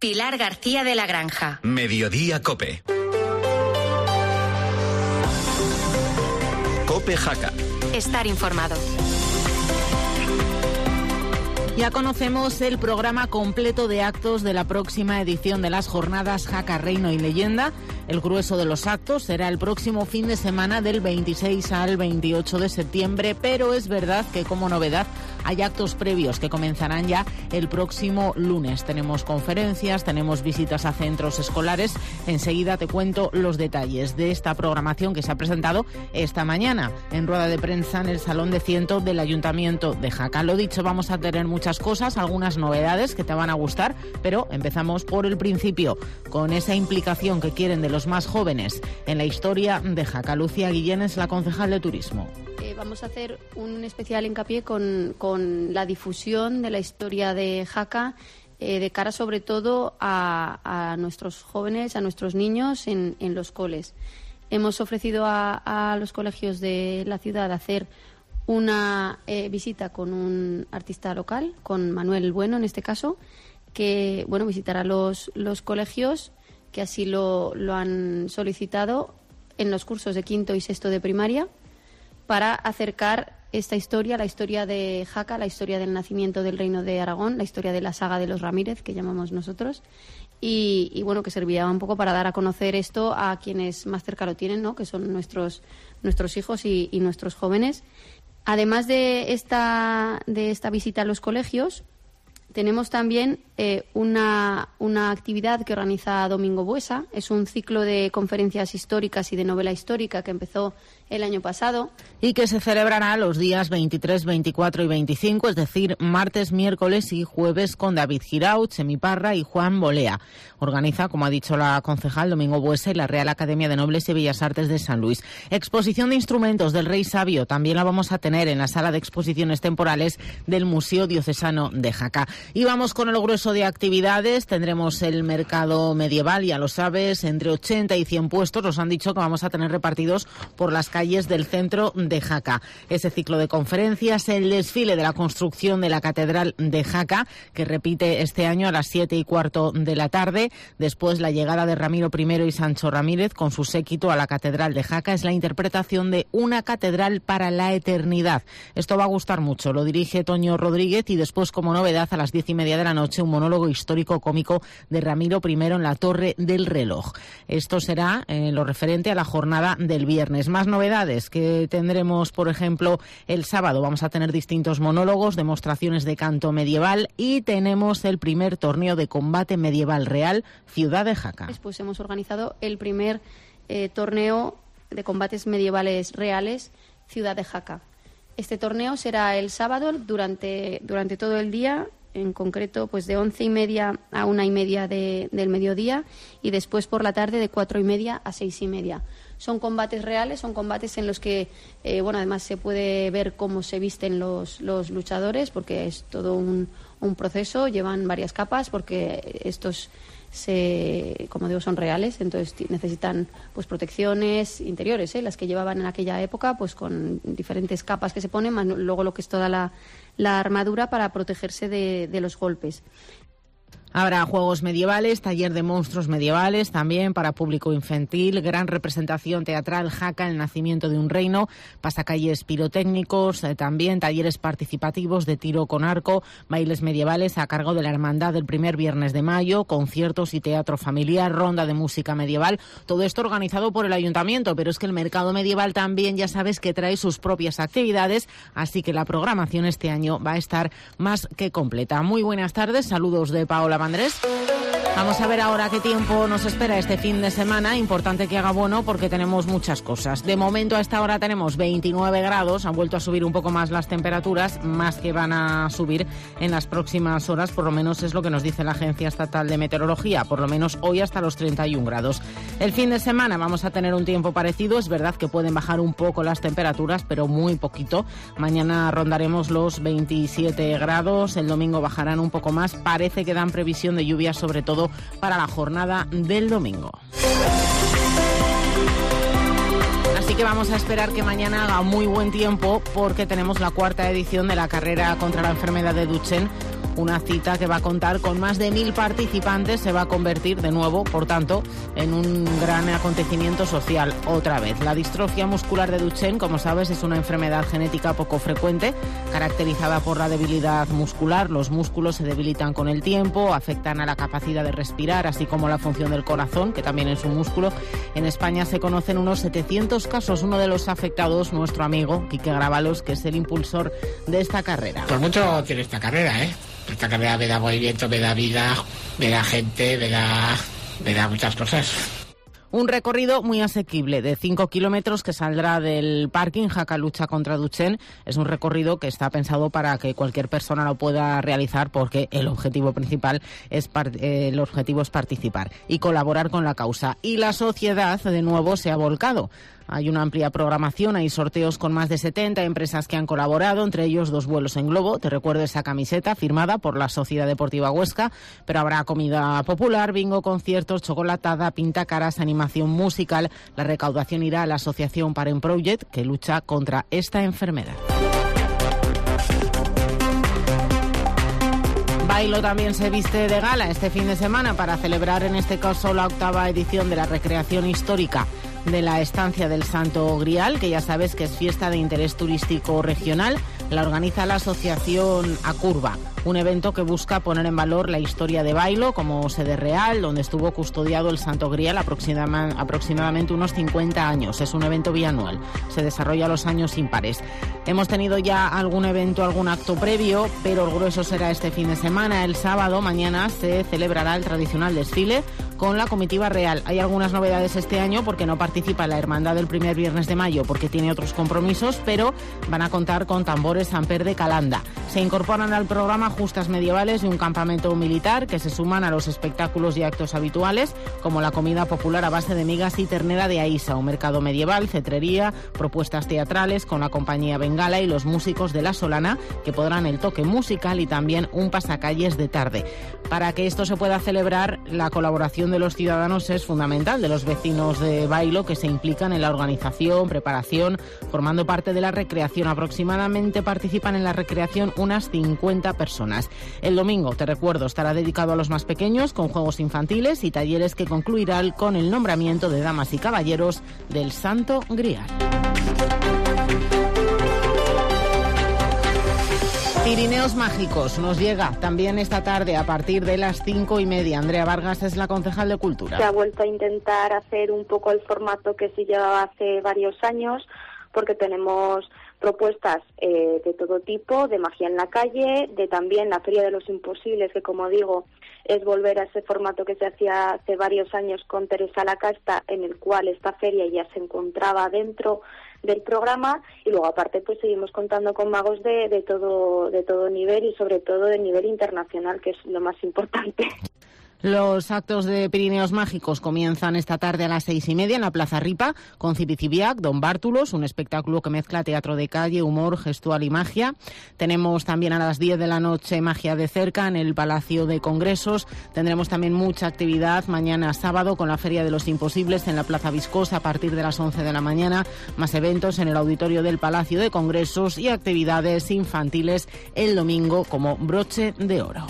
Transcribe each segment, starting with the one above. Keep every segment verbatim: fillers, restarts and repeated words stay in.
Pilar García de la Granja. Mediodía COPE. COPE Jaca. Estar informado. Ya conocemos el programa completo de actos de la próxima edición de las jornadas Jaca, Reino y Leyenda. El grueso de los actos será el próximo fin de semana del veintiséis al veintiocho de septiembre, pero es verdad que como novedad hay actos previos que comenzarán ya el próximo lunes. Tenemos conferencias, tenemos visitas a centros escolares. Enseguida te cuento los detalles de esta programación que se ha presentado esta mañana en rueda de prensa en el Salón de Ciento del Ayuntamiento de Jaca. Lo dicho, vamos a tener muchas cosas, algunas novedades que te van a gustar, pero empezamos por el principio, con esa implicación que quieren de los más jóvenes en la historia de Jaca. Lucía Guillén es la concejal de Turismo. Eh, vamos a hacer un especial hincapié con, con la difusión de la historia de Jaca, eh, de cara sobre todo a, a nuestros jóvenes, a nuestros niños en, en los coles. Hemos ofrecido a, a los colegios de la ciudad hacer una eh, visita con un artista local, con Manuel Bueno en este caso, que bueno visitará los, los colegios que así lo, lo han solicitado en los cursos de quinto y sexto de primaria, para acercar esta historia, la historia de Jaca, la historia del nacimiento del Reino de Aragón, la historia de la saga de los Ramírez, que llamamos nosotros, y, y bueno, que servía un poco para dar a conocer esto a quienes más cerca lo tienen, ¿no?, que son nuestros, nuestros hijos y, y nuestros jóvenes. Además de esta, de esta visita a los colegios, tenemos también eh, una, una actividad que organiza Domingo Buesa. Es un ciclo de conferencias históricas y de novela histórica que empezó el año pasado. Y que se celebrará los días veintitrés, veinticuatro y veinticinco, es decir, martes, miércoles y jueves, con David Giraud, Chemi Parra y Juan Bolea. Organiza, como ha dicho la concejal, Domingo Buesa y la Real Academia de Nobles y Bellas Artes de San Luis. Exposición de instrumentos del Rey Sabio también la vamos a tener en la sala de exposiciones temporales del Museo Diocesano de Jaca. Y vamos con el grueso de actividades. Tendremos el mercado medieval, ya lo sabes, entre ochenta y cien puestos. Nos han dicho que vamos a tener repartidos por las calles del centro de Jaca. Ese ciclo de conferencias, el desfile de la construcción de la Catedral de Jaca, que repite este año a las siete y cuarto de la tarde. Después, la llegada de Ramiro primero y Sancho Ramírez con su séquito a la Catedral de Jaca. Es la interpretación de Una catedral para la eternidad. Esto va a gustar mucho. Lo dirige Toño Rodríguez y después, como novedad, a las diez y media de la noche, un monólogo histórico cómico de Ramiro primero en la Torre del Reloj. Esto será eh, lo referente a la jornada del viernes. Más novedades que tendremos, por ejemplo, el sábado. Vamos a tener distintos monólogos, demostraciones de canto medieval y tenemos el primer torneo de combate medieval real, Ciudad de Jaca. Después hemos organizado el primer eh, torneo de combates medievales reales, Ciudad de Jaca. Este torneo será el sábado durante, durante todo el día, en concreto pues de once y media a una y media de, del mediodía, y después por la tarde de cuatro y media a seis y media. Son combates reales, son combates en los que, eh, bueno, además se puede ver cómo se visten los, los luchadores, porque es todo un, un proceso, llevan varias capas, porque estos, se, como digo, son reales, entonces necesitan pues protecciones interiores, ¿eh? Las que llevaban en aquella época, pues con diferentes capas que se ponen, más luego lo que es toda la, la armadura para protegerse de, de los golpes. Habrá juegos medievales, taller de monstruos medievales, también para público infantil, gran representación teatral Jaca, el nacimiento de un reino, pasacalles pirotécnicos, eh, también talleres participativos de tiro con arco, bailes medievales a cargo de la Hermandad del primer viernes de mayo, conciertos y teatro familiar, ronda de música medieval, todo esto organizado por el Ayuntamiento, pero es que el mercado medieval también ya sabes que trae sus propias actividades, así que la programación este año va a estar más que completa. Muy buenas tardes, saludos de Paola Andrés. Vamos a ver ahora qué tiempo nos espera este fin de semana. Importante que haga bueno porque tenemos muchas cosas. De momento a esta hora tenemos veintinueve grados, han vuelto a subir un poco más las temperaturas, más que van a subir en las próximas horas, por lo menos es lo que nos dice la Agencia Estatal de Meteorología, por lo menos hoy hasta los treinta y un grados. El fin de semana vamos a tener un tiempo parecido, es verdad que pueden bajar un poco las temperaturas, pero muy poquito. Mañana rondaremos los veintisiete grados, el domingo bajarán un poco más, parece que dan previsión de lluvia sobre todo para la jornada del domingo. Así que vamos a esperar que mañana haga muy buen tiempo porque tenemos la cuarta edición de la carrera contra la enfermedad de Duchenne, una cita que va a contar con más de mil participantes. Se va a convertir de nuevo, por tanto, en un gran acontecimiento social otra vez. La distrofia muscular de Duchenne, como sabes, es una enfermedad genética poco frecuente, caracterizada por la debilidad muscular. Los músculos se debilitan con el tiempo, afectan a la capacidad de respirar, así como la función del corazón, que también es un músculo. En España se conocen unos setecientos casos. Uno de los afectados, nuestro amigo Quique Gravalos, que es el impulsor de esta carrera. Pues mucho tiene esta carrera, ¿eh? Esta carrera me da movimiento, me da vida, me da gente, me da, me da muchas cosas. Un recorrido muy asequible de cinco kilómetros que saldrá del parking Jaca Lucha contra Duchenne. Es un recorrido que está pensado para que cualquier persona lo pueda realizar, porque el objetivo principal es eh, el objetivo es participar y colaborar con la causa. Y la sociedad de nuevo se ha volcado. Hay una amplia programación, hay sorteos con más de setenta empresas que han colaborado, entre ellos dos vuelos en globo. Te recuerdo esa camiseta firmada por la Sociedad Deportiva Huesca, pero habrá comida popular, bingo, conciertos, chocolatada, pintacaras, animación musical. La recaudación irá a la asociación Parent Project, que lucha contra esta enfermedad. Bailo también se viste de gala este fin de semana para celebrar, en este caso, la octava edición de la recreación histórica de la estancia del Santo Grial, que ya sabes que es fiesta de interés turístico regional. La organiza la asociación Acurva, un evento que busca poner en valor la historia de Bailo como sede real, donde estuvo custodiado el Santo Grial aproximadamente unos cincuenta años. Es un evento bianual, se desarrolla a los años impares. Hemos tenido ya algún evento, algún acto previo, pero el grueso será este fin de semana. El sábado, mañana, se celebrará el tradicional desfile con la comitiva real. Hay algunas novedades este año porque no participa la Hermandad del primer viernes de mayo porque tiene otros compromisos, pero van a contar con tambores Amper de Calanda. Se incorporan al programa justas medievales y un campamento militar que se suman a los espectáculos y actos habituales, como la comida popular a base de migas y ternera de Aísa, un mercado medieval, cetrería, propuestas teatrales con la compañía Bengala y los músicos de La Solana, que podrán el toque musical y también un pasacalles de tarde. Para que esto se pueda celebrar, la colaboración de los ciudadanos es fundamental, de los vecinos de Bailo, que se implican en la organización, preparación, formando parte de la recreación. Aproximadamente participan en la recreación unas cincuenta personas. El domingo, te recuerdo, estará dedicado a los más pequeños, con juegos infantiles y talleres que concluirán con el nombramiento de damas y caballeros del Santo Grial. Pirineos Mágicos nos llega también esta tarde a partir de las cinco y media. Andrea Vargas es la concejal de Cultura. Se ha vuelto a intentar hacer un poco el formato que se llevaba hace varios años, porque tenemos propuestas eh, de todo tipo, de magia en la calle, de también la Feria de los Imposibles, que como digo, es volver a ese formato que se hacía hace varios años con Teresa Lacasta, en el cual esta feria ya se encontraba dentro del programa, y luego aparte pues seguimos contando con magos de, de todo de todo nivel, y sobre todo de nivel internacional, que es lo más importante. Los actos de Pirineos Mágicos comienzan esta tarde a las seis y media en la Plaza Ripa con Cibicibiac, Don Bártulos, un espectáculo que mezcla teatro de calle, humor, gestual y magia. Tenemos también a las diez de la noche Magia de Cerca en el Palacio de Congresos. Tendremos también mucha actividad mañana sábado con la Feria de los Imposibles en la Plaza Viscosa a partir de las once de la mañana. Más eventos en el auditorio del Palacio de Congresos y actividades infantiles el domingo como Broche de Oro.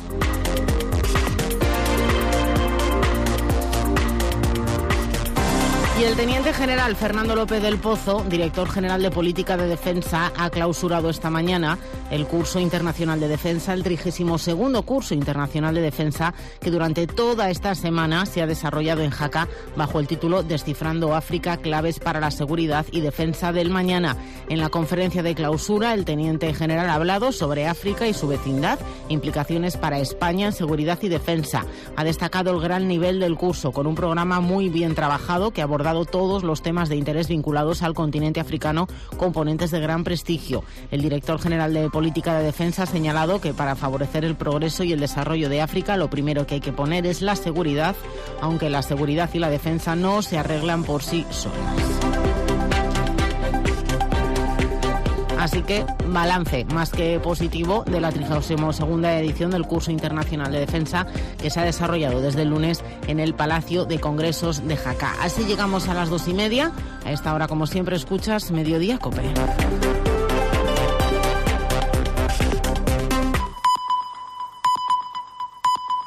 Y el teniente general Fernando López del Pozo, director general de Política de Defensa, ha clausurado esta mañana el curso internacional de defensa, el trigésimo segundo curso internacional de defensa, que durante toda esta semana se ha desarrollado en Jaca bajo el título Descifrando África, claves para la seguridad y defensa del mañana. En la conferencia de clausura, el teniente general ha hablado sobre África y su vecindad, implicaciones para España en seguridad y defensa. Ha destacado el gran nivel del curso, con un programa muy bien trabajado que aborda dado todos los temas de interés vinculados al continente africano, componentes de gran prestigio. El director general de Política de Defensa ha señalado que para favorecer el progreso y el desarrollo de África, lo primero que hay que poner es la seguridad, aunque la seguridad y la defensa no se arreglan por sí solas. Así que balance más que positivo de la trigésima segunda edición del curso internacional de defensa, que se ha desarrollado desde el lunes en el Palacio de Congresos de Jaca. Así llegamos a las dos y media. A esta hora, como siempre, escuchas Mediodía COPE.